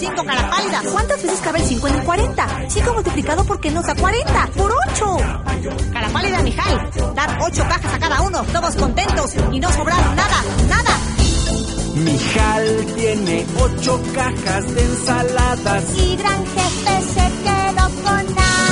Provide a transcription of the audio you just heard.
5 cara pálida. ¿Cuántas veces cabe el 5 en el 40? 5 multiplicado por qué nos da 40. ¡Por 8! Cara pálida, Mijal. Dar 8 cajas a cada uno, todos contentos y no sobrar nada, nada. Mijal tiene 8 cajas de ensaladas y Gran Jefe se quedó con nada.